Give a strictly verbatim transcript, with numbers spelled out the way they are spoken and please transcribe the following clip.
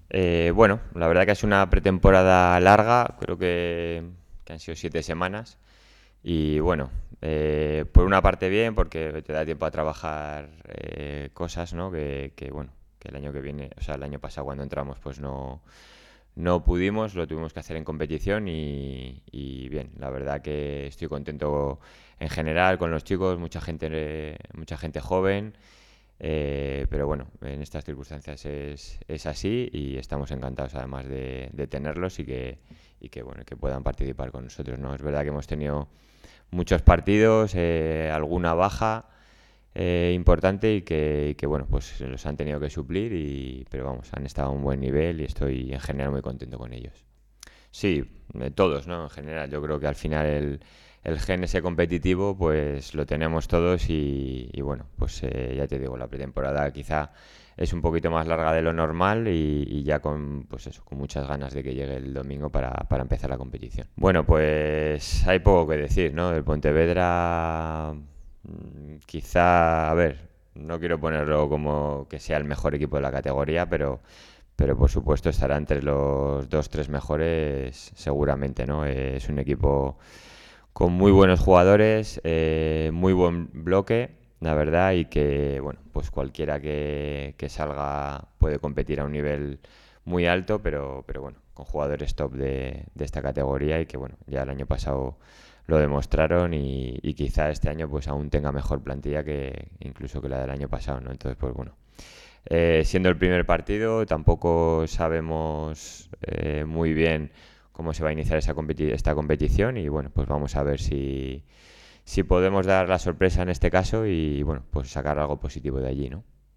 Eh, bueno, la verdad que es una pretemporada larga, creo que, que han sido siete semanas. Y bueno, eh, por una parte bien, porque te da tiempo a trabajar eh, cosas, ¿no? Que, que, bueno, que el año que viene, o sea, el año pasado cuando entramos, pues no, no pudimos, lo tuvimos que hacer en competición y, y bien, la verdad que estoy contento en general con los chicos, mucha gente, eh, mucha gente joven. Eh, pero bueno, en estas circunstancias es, es así y estamos encantados además de, de tenerlos y que, y que, bueno, que puedan participar con nosotros, ¿no? Es verdad que hemos tenido muchos partidos, eh, alguna baja eh, importante y que, y que, bueno, pues los han tenido que suplir, y, pero vamos, han estado a un buen nivel y estoy en general muy contento con ellos. Sí, eh, todos, ¿no? En general, yo creo que al final el, el gen ese competitivo, pues lo tenemos todos y, y bueno, pues eh, ya te digo, la pretemporada quizá es un poquito más larga de lo normal y, y ya con, pues eso, con muchas ganas de que llegue el domingo para, para empezar la competición. Bueno, pues hay poco que decir, ¿no? El Pontevedra, mm, quizá, a ver, no quiero ponerlo como que sea el mejor equipo de la categoría, pero pero por supuesto estará entre los dos, tres mejores seguramente, ¿no? Eh, es un equipo con muy buenos jugadores, eh, muy buen bloque, la verdad, y que, bueno, pues cualquiera que, que salga puede competir a un nivel muy alto, pero, pero bueno, con jugadores top de, de esta categoría y que, bueno, ya el año pasado lo demostraron y, y quizá este año pues aún tenga mejor plantilla que incluso que la del año pasado, ¿no? Entonces, pues bueno, eh, siendo el primer partido, tampoco sabemos eh, muy bien cómo se va a iniciar esa competi esta competición y bueno, pues vamos a ver si, si podemos dar la sorpresa en este caso y bueno, pues sacar algo positivo de allí, ¿no?